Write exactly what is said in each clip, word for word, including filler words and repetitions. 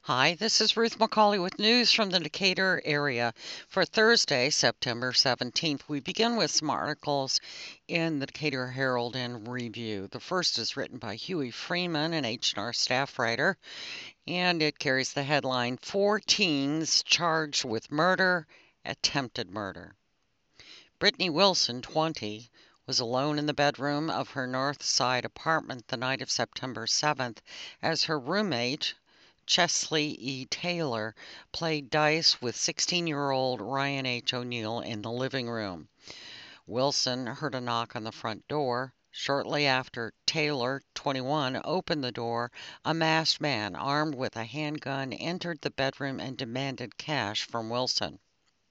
Hi, this is Ruth McCauley with news from the Decatur area for Thursday, September seventeenth. We begin with some articles in the Decatur Herald and Review. The first is written by Huey Freeman, an H and R staff writer, and it carries the headline, Four Teens Charged with Murder, Attempted Murder. Brittany Wilson, twenty, was alone in the bedroom of her North Side apartment the night of September seventh as her roommate, Chesley E. Taylor, played dice with sixteen-year-old Ryan H. O'Neill in the living room. Wilson heard a knock on the front door. Shortly after Taylor, twenty-one, opened the door, a masked man armed with a handgun entered the bedroom and demanded cash from Wilson.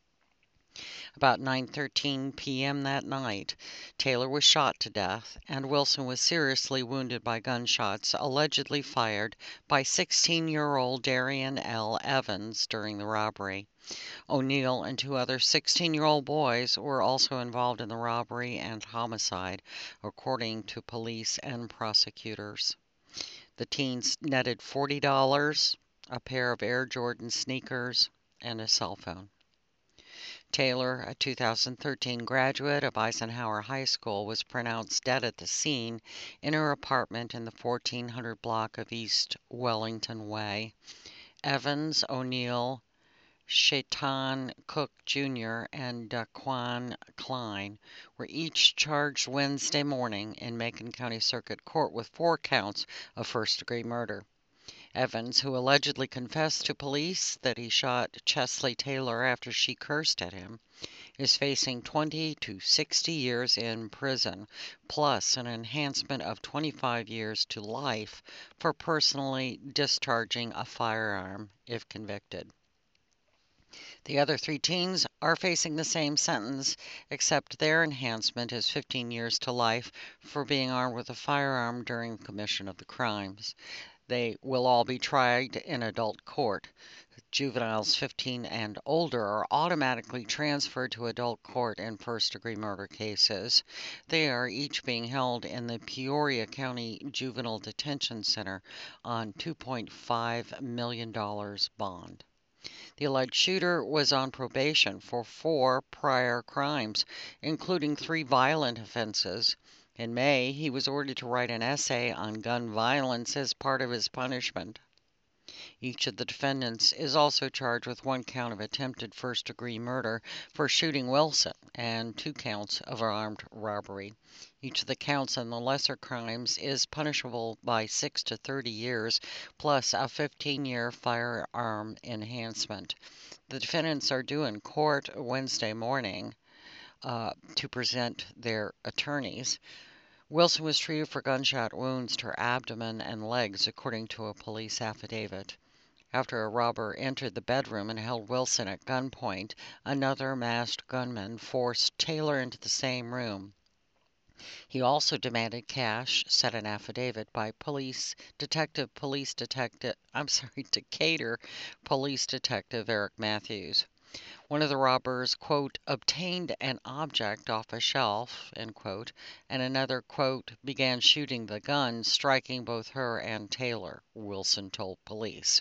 About nine thirteen p.m. that night, Taylor was shot to death, and Wilson was seriously wounded by gunshots allegedly fired by sixteen-year-old Darian L. Evans during the robbery. O'Neill and two other sixteen-year-old boys were also involved in the robbery and homicide, according to police and prosecutors. The teens netted forty dollars, a pair of Air Jordan sneakers, and a cell phone. Taylor, a two thousand thirteen graduate of Eisenhower High School, was pronounced dead at the scene in her apartment in the fourteen hundred block of East Wellington Way. Evans, O'Neill, Shaitan Cook Junior, and Daquan Klein were each charged Wednesday morning in Macon County Circuit Court with four counts of first-degree murder. Evans, who allegedly confessed to police that he shot Chesley Taylor after she cursed at him, is facing twenty to sixty years in prison, plus an enhancement of twenty-five years to life for personally discharging a firearm if convicted. The other three teens are facing the same sentence, except their enhancement is fifteen years to life for being armed with a firearm during the commission of the crimes. They will all be tried in adult court. Juveniles fifteen and older are automatically transferred to adult court in first-degree murder cases. They are each being held in the Peoria County Juvenile Detention Center on two point five million dollars bond. The alleged shooter was on probation for four prior crimes, including three violent offenses. In May, he was ordered to write an essay on gun violence as part of his punishment. Each of the defendants is also charged with one count of attempted first-degree murder for shooting Wilson and two counts of armed robbery. Each of the counts in the lesser crimes is punishable by six to thirty years, plus a fifteen-year firearm enhancement. The defendants are due in court Wednesday morning uh, to present their attorneys. Wilson was treated for gunshot wounds to her abdomen and legs, according to a police affidavit. After a robber entered the bedroom and held Wilson at gunpoint, another masked gunman forced Taylor into the same room. He also demanded cash, said an affidavit by police detective, police detective, I'm sorry, Decatur police detective Eric Matthews. One of the robbers, quote, obtained an object off a shelf, end quote, and another, quote, began shooting the gun, striking both her and Taylor, Wilson told police.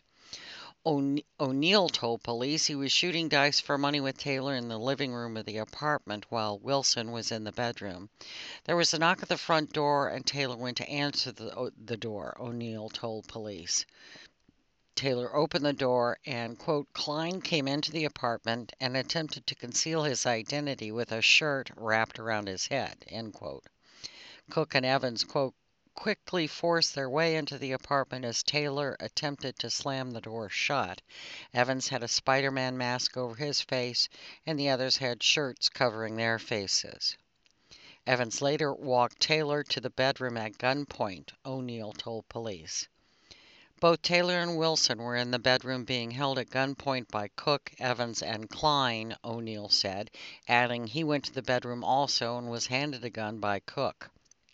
O'Neill told police he was shooting dice for money with Taylor in the living room of the apartment while Wilson was in the bedroom. There was a knock at the front door and Taylor went to answer the, the door, O'Neill told police. Taylor opened the door and, quote, Klein came into the apartment and attempted to conceal his identity with a shirt wrapped around his head, end quote. Cook and Evans, quote, quickly forced their way into the apartment as Taylor attempted to slam the door shut. Evans had a Spider-Man mask over his face, and the others had shirts covering their faces. Evans later walked Taylor to the bedroom at gunpoint, O'Neill told police. Both Taylor and Wilson were in the bedroom being held at gunpoint by Cook, Evans, and Klein, O'Neill said, adding he went to the bedroom also and was handed a gun by Cook.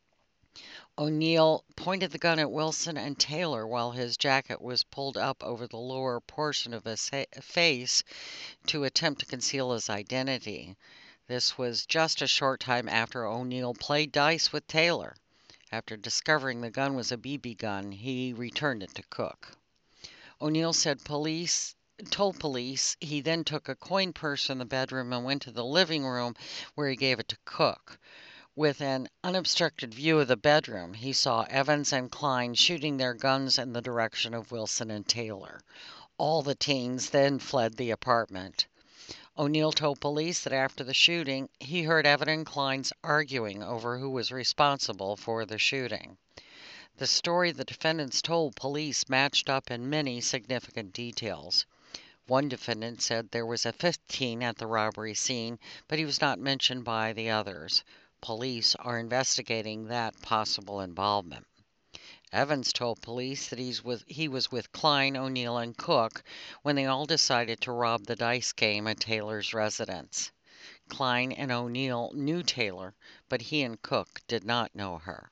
O'Neill pointed the gun at Wilson and Taylor while his jacket was pulled up over the lower portion of his face to attempt to conceal his identity. This was just a short time after O'Neill played dice with Taylor. After discovering the gun was a B B gun, he returned it to Cook. O'Neill said police told police he then took a coin purse from the bedroom and went to the living room where he gave it to Cook. With an unobstructed view of the bedroom, he saw Evans and Klein shooting their guns in the direction of Wilson and Taylor. All the teens then fled the apartment. O'Neill told police that after the shooting, he heard Evans and Klein's arguing over who was responsible for the shooting. The story the defendants told police matched up in many significant details. One defendant said there was a fifteen at the robbery scene, but he was not mentioned by the others. Police are investigating that possible involvement. Evans told police that he's with, he was with Klein, O'Neill, and Cook when they all decided to rob the dice game at Taylor's residence. Klein and O'Neill knew Taylor, but he and Cook did not know her.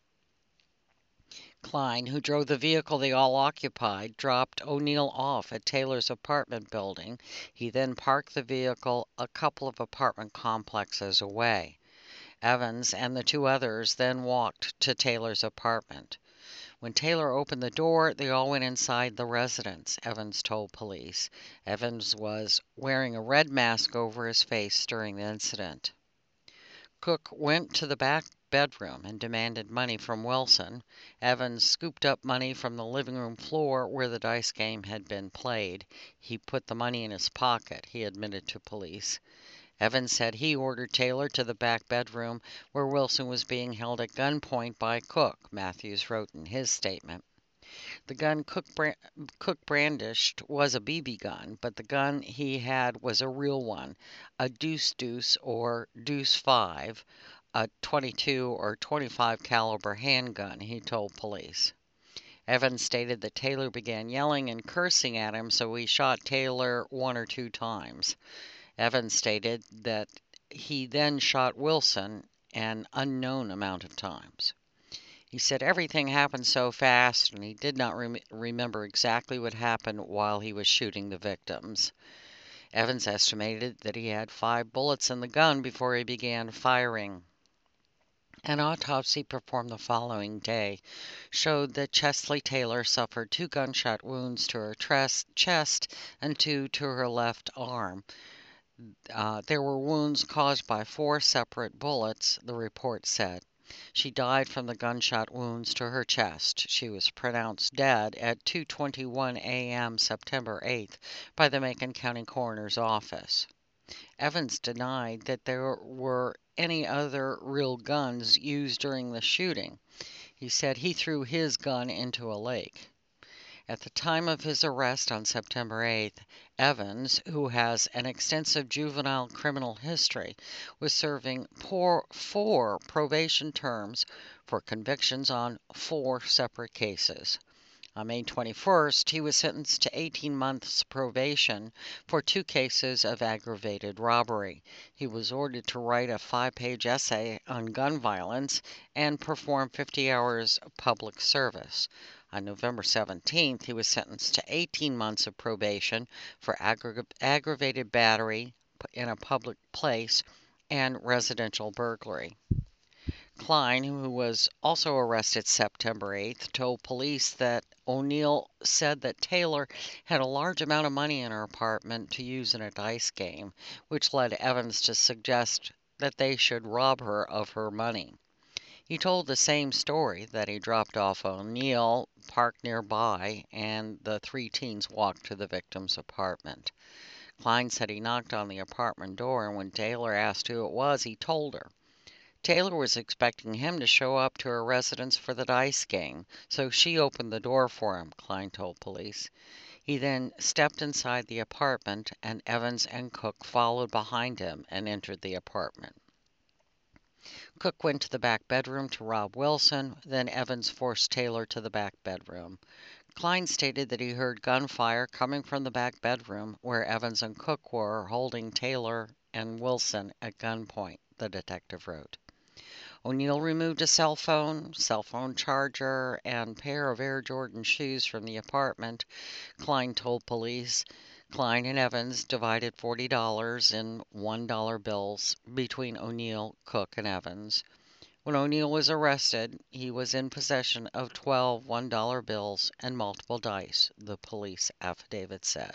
Klein, who drove the vehicle they all occupied, dropped O'Neill off at Taylor's apartment building. He then parked the vehicle a couple of apartment complexes away. Evans and the two others then walked to Taylor's apartment. When Taylor opened the door, they all went inside the residence, Evans told police. Evans was wearing a red mask over his face during the incident. Cook went to the back bedroom and demanded money from Wilson. Evans scooped up money from the living room floor where the dice game had been played. He put the money in his pocket, he admitted to police. Evans said he ordered Taylor to the back bedroom where Wilson was being held at gunpoint by Cook, Matthews wrote in his statement. The gun Cook, brand- Cook brandished was a B B gun, but the gun he had was a real one, a deuce deuce or deuce five, a twenty-two or twenty-five caliber handgun, he told police. Evans stated that Taylor began yelling and cursing at him, so he shot Taylor one or two times. Evans stated that he then shot Wilson an unknown amount of times. He said everything happened so fast and he did not rem- remember exactly what happened while he was shooting the victims. Evans estimated that he had five bullets in the gun before he began firing. An autopsy performed the following day showed that Chesley Taylor suffered two gunshot wounds to her tres- chest and two to her left arm. Uh, there were wounds caused by four separate bullets, the report said. She died from the gunshot wounds to her chest. She was pronounced dead at two twenty-one a.m. September eighth by the Macon County Coroner's Office. Evans denied that there were any other real guns used during the shooting. He said he threw his gun into a lake. At the time of his arrest on September eighth, Evans, who has an extensive juvenile criminal history, was serving four, four probation terms for convictions on four separate cases. On May twenty-first, he was sentenced to eighteen months probation for two cases of aggravated robbery. He was ordered to write a five-page essay on gun violence and perform fifty hours of public service. On November seventeenth, he was sentenced to eighteen months of probation for aggra- aggravated battery in a public place and residential burglary. Klein, who was also arrested September eighth, told police that O'Neill said that Taylor had a large amount of money in her apartment to use in a dice game, which led Evans to suggest that they should rob her of her money. He told the same story, that he dropped off O'Neill, parked nearby, and the three teens walked to the victim's apartment. Klein said he knocked on the apartment door, and when Taylor asked who it was, he told her. Taylor was expecting him to show up to her residence for the dice game, so she opened the door for him, Klein told police. He then stepped inside the apartment, and Evans and Cook followed behind him and entered the apartment. Cook went to the back bedroom to rob Wilson, then Evans forced Taylor to the back bedroom. Klein stated that he heard gunfire coming from the back bedroom where Evans and Cook were holding Taylor and Wilson at gunpoint, the detective wrote. O'Neill removed a cell phone, cell phone charger, and pair of Air Jordan shoes from the apartment, Klein told police. Klein and Evans divided forty dollars in one dollar bills between O'Neill, Cook, and Evans. When O'Neill was arrested, he was in possession of twelve one-dollar bills and multiple dice, the police affidavit said.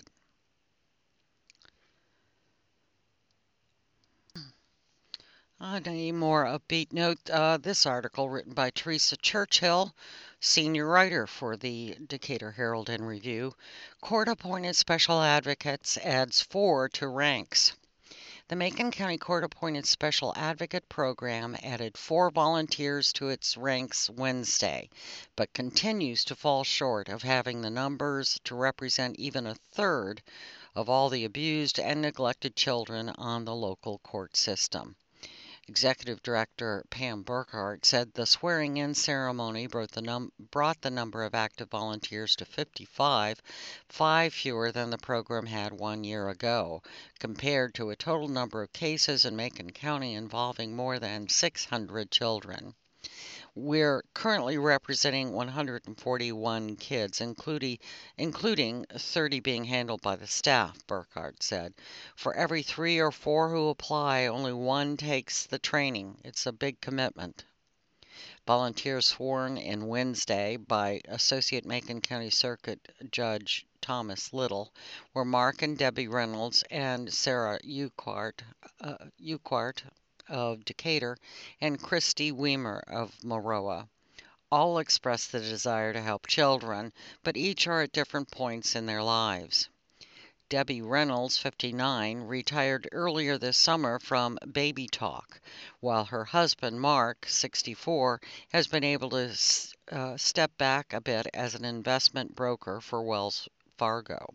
On a more upbeat note, uh, this article written by Teresa Churchill, senior writer for the Decatur Herald and Review. Court-appointed special advocates adds four to ranks. The Macon County Court-appointed special advocate program added four volunteers to its ranks Wednesday, but continues to fall short of having the numbers to represent even a third of all the abused and neglected children on the local court system. Executive Director Pam Burkhart said the swearing-in ceremony brought the, num- brought the number of active volunteers to fifty-five, five fewer than the program had one year ago, compared to a total number of cases in Macon County involving more than six hundred children. We're currently representing one hundred forty-one kids, including, including thirty being handled by the staff, Burkhart said. For every three or four who apply, only one takes the training. It's a big commitment. Volunteers sworn in Wednesday by Associate Macon County Circuit Judge Thomas Little were Mark and Debbie Reynolds and Sarah Uquart, uh, Uquart of Decatur, and Christy Weimer of Maroa. All express the desire to help children, but each are at different points in their lives. Debbie Reynolds, fifty-nine, retired earlier this summer from Baby Talk, while her husband, Mark, sixty-four, has been able to uh, step back a bit as an investment broker for Wells Fargo.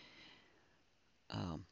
Um,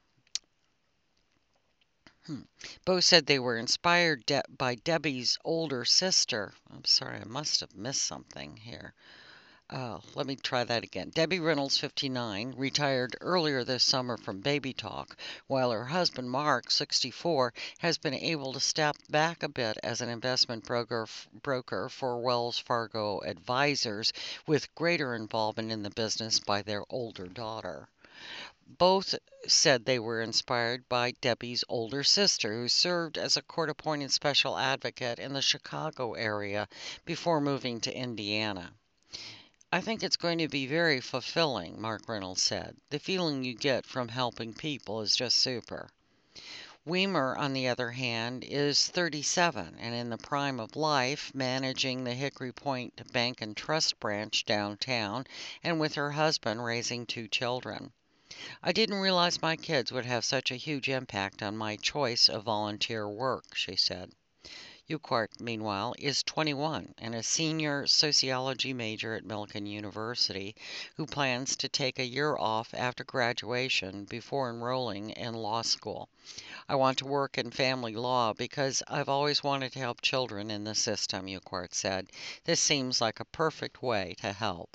Hmm. Both said they were inspired de- by Debbie's older sister. I'm sorry, I must have missed something here. Uh, let me try that again. Debbie Reynolds, fifty-nine, retired earlier this summer from Baby Talk, while her husband, Mark, sixty-four, has been able to step back a bit as an investment broker, broker for Wells Fargo advisors, with greater involvement in the business by their older daughter. Both said they were inspired by Debbie's older sister, who served as a court-appointed special advocate in the Chicago area before moving to Indiana. I think it's going to be very fulfilling, Mark Reynolds said. The feeling you get from helping people is just super. Weimer, on the other hand, is thirty-seven and in the prime of life, managing the Hickory Point Bank and Trust branch downtown, and with her husband raising two children. I didn't realize my kids would have such a huge impact on my choice of volunteer work, she said. Uquart, meanwhile, is twenty-one and a senior sociology major at Millikan University who plans to take a year off after graduation before enrolling in law school. I want to work in family law because I've always wanted to help children in the system, Uquart said. This seems like a perfect way to help.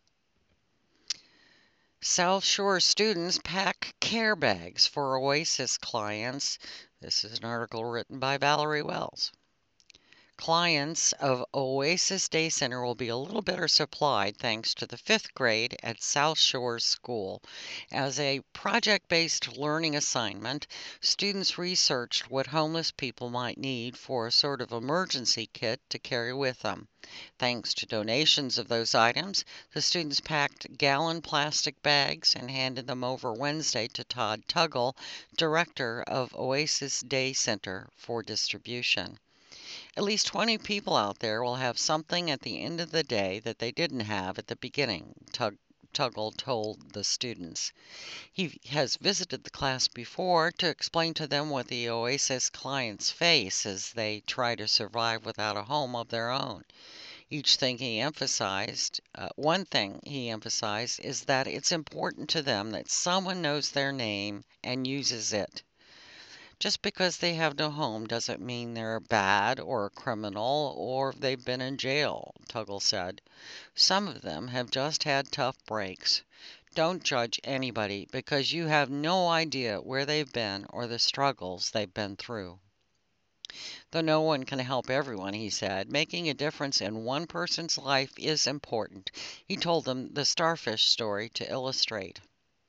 South Shore students pack care bags for Oasis clients. This is an article written by Valerie Wells. Clients of Oasis Day Center will be a little better supplied thanks to the fifth grade at South Shore School. As a project-based learning assignment, students researched what homeless people might need for a sort of emergency kit to carry with them. Thanks to donations of those items, the students packed gallon plastic bags and handed them over Wednesday to Todd Tuggle, director of Oasis Day Center, for distribution. At least twenty people out there will have something at the end of the day that they didn't have at the beginning, Tug- Tuggle told the students. He has visited the class before to explain to them what the Oasis clients face as they try to survive without a home of their own. Each thing he emphasized, uh, one thing he emphasized is that it's important to them that someone knows their name and uses it. Just because they have no home doesn't mean they're bad or a criminal or they've been in jail, Tuggle said. Some of them have just had tough breaks. Don't judge anybody because you have no idea where they've been or the struggles they've been through. Though no one can help everyone, he said, making a difference in one person's life is important. He told them the starfish story to illustrate.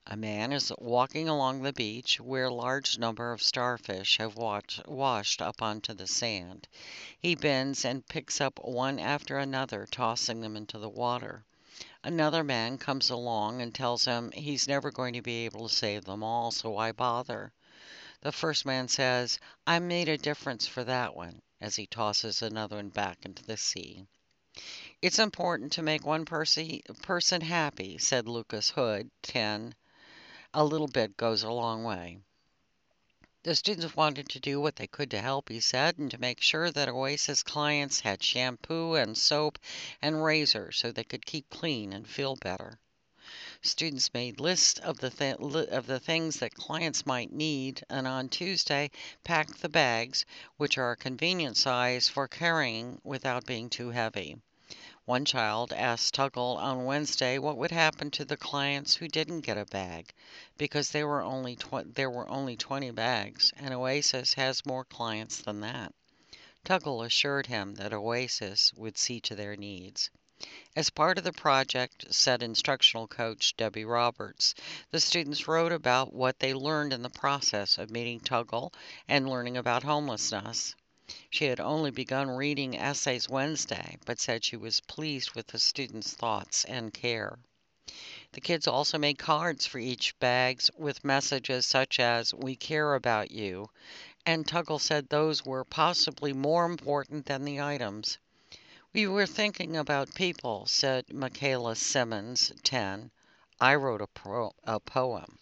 A man is walking along the beach where a large number of starfish have watch, washed up onto the sand. He bends and picks up one after another, tossing them into the water. Another man comes along and tells him he's never going to be able to save them all, so why bother? The first man says, I made a difference for that one, as he tosses another one back into the sea. It's important to make one percy, person happy, said Lucas Hood, ten. A little bit goes a long way. The students wanted to do what they could to help, he said, and to make sure that Oasis clients had shampoo and soap and razors so they could keep clean and feel better. Students made lists of the, th- of the things that clients might need, and on Tuesday packed the bags, which are a convenient size for carrying without being too heavy. One child asked Tuggle on Wednesday what would happen to the clients who didn't get a bag, because there were only tw- there were only twenty bags, and Oasis has more clients than that. Tuggle assured him that Oasis would see to their needs. As part of the project, said instructional coach Debbie Roberts, the students wrote about what they learned in the process of meeting Tuggle and learning about homelessness. She had only begun reading essays Wednesday, but said she was pleased with the students' thoughts and care. The kids also made cards for each bags with messages such as, We care about you, and Tuggle said those were possibly more important than the items. We were thinking about people, said Michaela Simmons, ten. I wrote a, pro- a poem.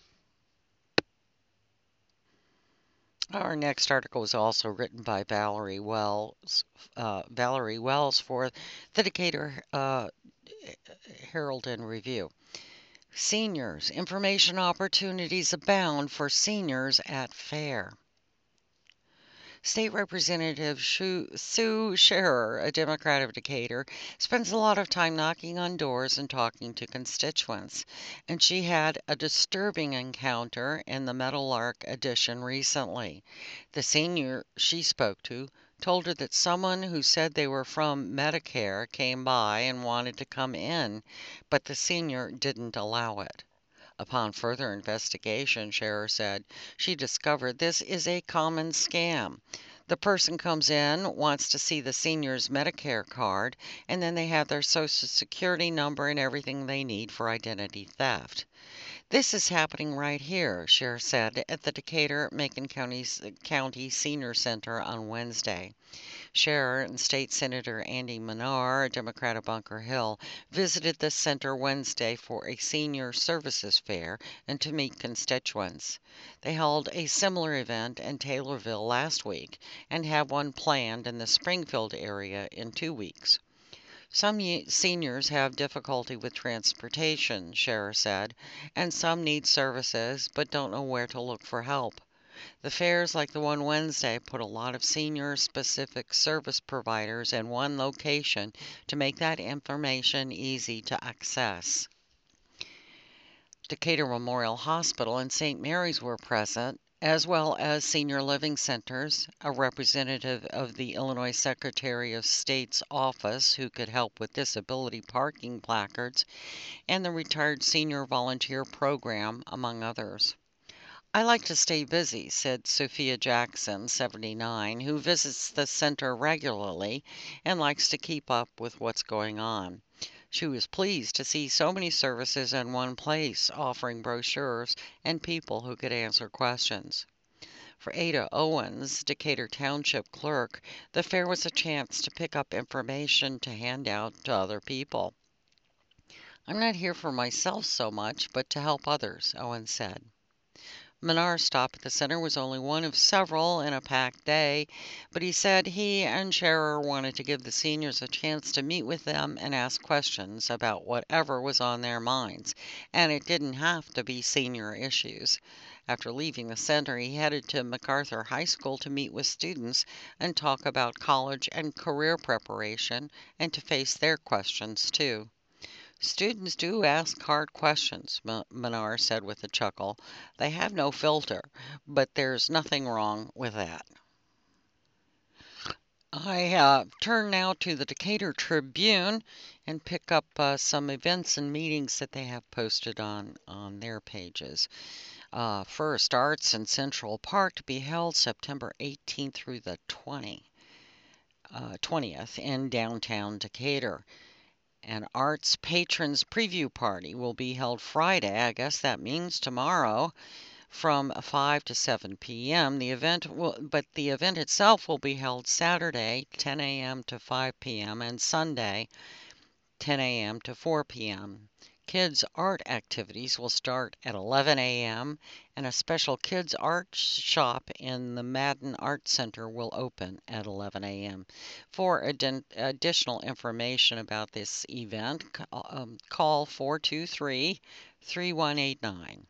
Our next article was also written by Valerie Wells, uh, Valerie Wells for the Decatur uh, Herald and Review. Seniors, information opportunities abound for seniors at fair. State Representative Sue Scherer, a Democrat of Decatur, spends a lot of time knocking on doors and talking to constituents, and she had a disturbing encounter in the Meadowlark edition recently. The senior she spoke to told her that someone who said they were from Medicare came by and wanted to come in, but the senior didn't allow it. Upon further investigation, Scherer said, she discovered this is a common scam. The person comes in, wants to see the senior's Medicare card, and then they have their Social Security number and everything they need for identity theft. This is happening right here, Scherer said at the Decatur-Macon County, County Senior Center on Wednesday. Scherer and State Senator Andy Manar, a Democrat of Bunker Hill, visited the center Wednesday for a senior services fair and to meet constituents. They held a similar event in Taylorville last week and have one planned in the Springfield area in two weeks. Some seniors have difficulty with transportation, Scherer said, and some need services but don't know where to look for help. The fairs like the one Wednesday put a lot of senior-specific service providers in one location to make that information easy to access. Decatur Memorial Hospital and Saint Mary's were present, as well as senior living centers, a representative of the Illinois Secretary of State's office who could help with disability parking placards, and the Retired Senior Volunteer Program, among others. I like to stay busy, said Sophia Jackson, seventy-nine, who visits the center regularly and likes to keep up with what's going on. She was pleased to see so many services in one place, offering brochures and people who could answer questions. For Ada Owens, Decatur Township clerk, the fair was a chance to pick up information to hand out to other people. I'm not here for myself so much, but to help others, Owens said. Menar's stop at the center was only one of several in a packed day, but he said he and Scherer wanted to give the seniors a chance to meet with them and ask questions about whatever was on their minds, and it didn't have to be senior issues. After leaving the center, he headed to MacArthur High School to meet with students and talk about college and career preparation and to face their questions too. Students do ask hard questions, Manar said with a chuckle. They have no filter, but there's nothing wrong with that. I uh, turn now to the Decatur Tribune and pick up uh, some events and meetings that they have posted on, on their pages. Uh, first, Arts in Central Park to be held September eighteenth through the twentieth, uh, twentieth in downtown Decatur. An Arts Patrons Preview Party will be held Friday, I guess that means tomorrow, from five to seven p m. The event will, but the event itself will be held Saturday, ten a m to five p m, and Sunday, ten a m to four p m. Kids' art activities will start at eleven a m, and a special kids' art shop in the Madden Art Center will open at eleven a m. For ad- additional information about this event, um, call four two three, three one eight nine.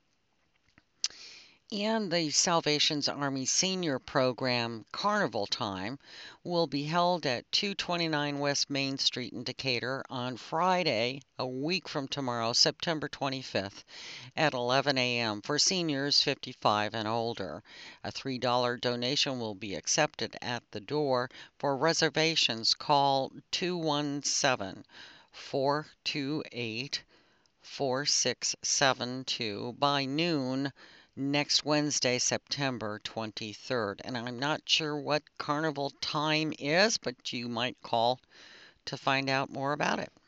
And the Salvation's Army Senior Program Carnival Time will be held at two twenty-nine West Main Street in Decatur on Friday, a week from tomorrow, September twenty-fifth, at eleven a m for seniors fifty-five and older. A three dollar donation will be accepted at the door. For reservations, call two one seven, four two eight, four six seven two by noon next Wednesday, September twenty-third. And I'm not sure what carnival time is, but you might call to find out more about it.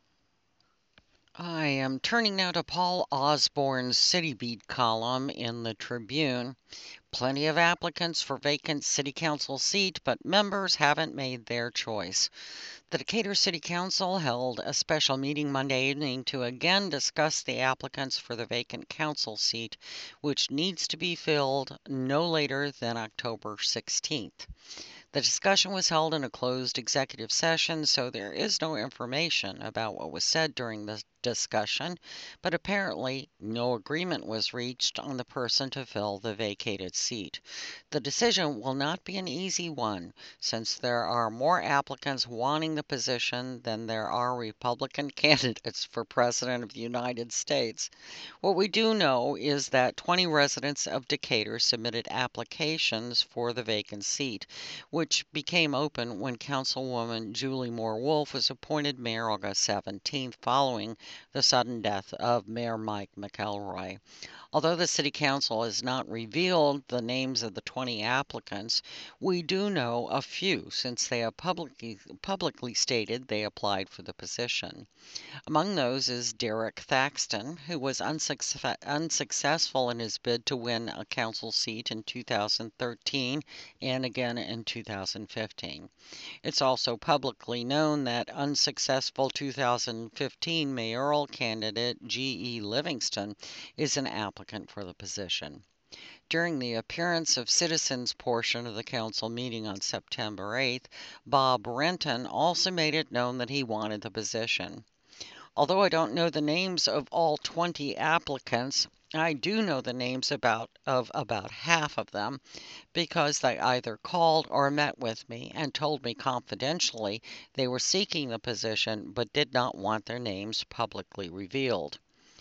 I am turning now to Paul Osborne's City Beat column in the Tribune. Plenty of applicants for vacant city council seat, but members haven't made their choice. The Decatur City Council held a special meeting Monday evening to again discuss the applicants for the vacant council seat, which needs to be filled no later than October sixteenth. The discussion was held in a closed executive session, so there is no information about what was said during the discussion, but apparently no agreement was reached on the person to fill the vacated seat. The decision will not be an easy one, since there are more applicants wanting the position than there are Republican candidates for President of the United States. What we do know is that twenty residents of Decatur submitted applications for the vacant seat, which became open when Councilwoman Julie Moore Wolfe was appointed mayor August seventeenth following the sudden death of Mayor Mike McElroy. Although the City Council has not revealed the names of the twenty applicants, we do know a few since they have publicly, publicly stated they applied for the position. Among those is Derek Thaxton, who was unsuccess- unsuccessful in his bid to win a council seat in two thousand thirteen and again in two thousand fifteen. It's also publicly known that unsuccessful two thousand fifteen mayoral candidate G E Livingston is an applicant for the position. During the appearance of citizens portion of the council meeting on September eighth, Bob Renton also made it known that he wanted the position. Although I don't know the names of all twenty applicants, I do know the names about of about half of them because they either called or met with me and told me confidentially they were seeking the position but did not want their names publicly revealed.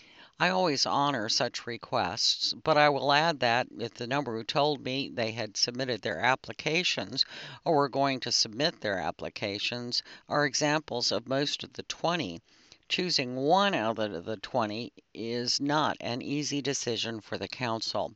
I always honor such requests, but I will add that if the number who told me they had submitted their applications or were going to submit their applications are examples of most of the twenty, choosing one out of the twenty is not an easy decision for the council.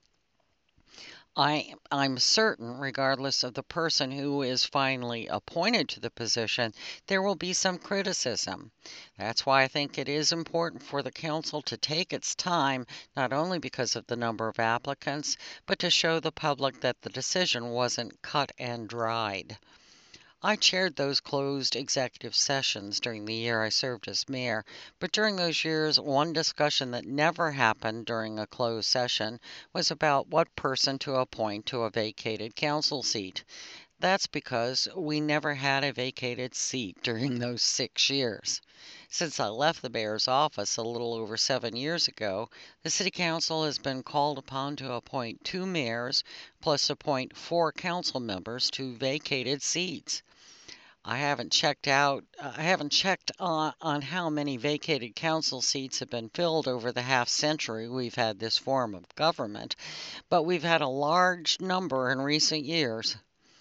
I, I'm certain, regardless of the person who is finally appointed to the position, there will be some criticism. That's why I think it is important for the council to take its time, not only because of the number of applicants, but to show the public that the decision wasn't cut and dried. I chaired those closed executive sessions during the year I served as mayor, but during those years, one discussion that never happened during a closed session was about what person to appoint to a vacated council seat. That's because we never had a vacated seat during those six years. Since I left the mayor's office a little over seven years ago, the city council has been called upon to appoint two mayors plus appoint four council members to vacated seats. I haven't checked out, uh, I haven't checked on, on how many vacated council seats have been filled over the half century we've had this form of government, but we've had a large number in recent years.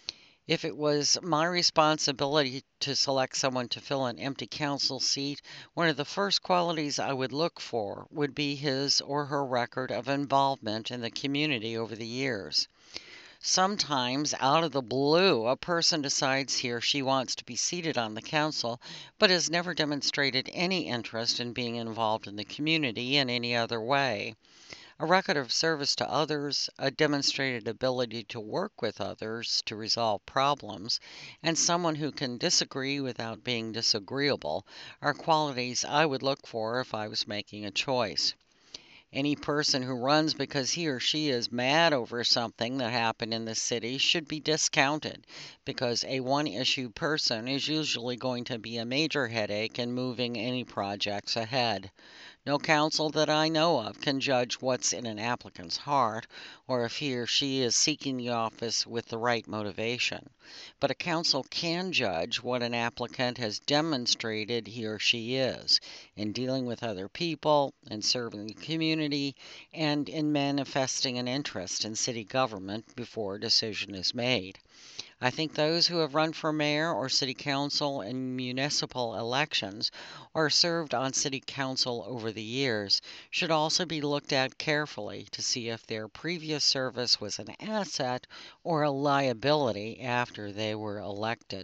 If it was my responsibility to select someone to fill an empty council seat, one of the first qualities I would look for would be his or her record of involvement in the community over the years. Sometimes, out of the blue, a person decides he or she wants to be seated on the council, but has never demonstrated any interest in being involved in the community in any other way. A record of service to others, a demonstrated ability to work with others to resolve problems, and someone who can disagree without being disagreeable are qualities I would look for if I was making a choice. Any person who runs because he or she is mad over something that happened in the city should be discounted, because a one issue person is usually going to be a major headache in moving any projects ahead. No council that I know of can judge what's in an applicant's heart, or if he or she is seeking the office with the right motivation. But a council can judge what an applicant has demonstrated he or she is in dealing with other people, in serving the community, and in manifesting an interest in city government before a decision is made. I think those who have run for mayor or city council in municipal elections or served on city council over the years should also be looked at carefully to see if their previous service was an asset or a liability after they were elected.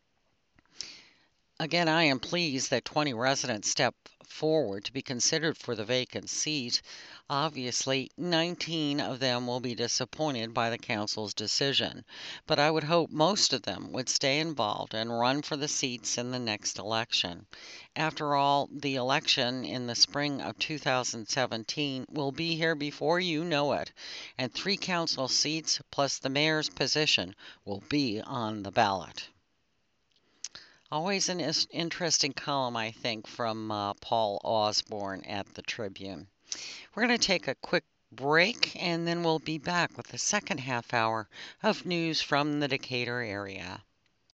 Again, I am pleased that twenty residents stepped forward to be considered for the vacant seat. Obviously, nineteen of them will be disappointed by the council's decision, but I would hope most of them would stay involved and run for the seats in the next election. After all, the election in the spring of two thousand seventeen will be here before you know it, and three council seats plus the mayor's position will be on the ballot. Always an is- interesting column, I think, from uh, Paul Osborne at the Tribune. We're going to take a quick break and then we'll be back with the second half hour of news from the Decatur area.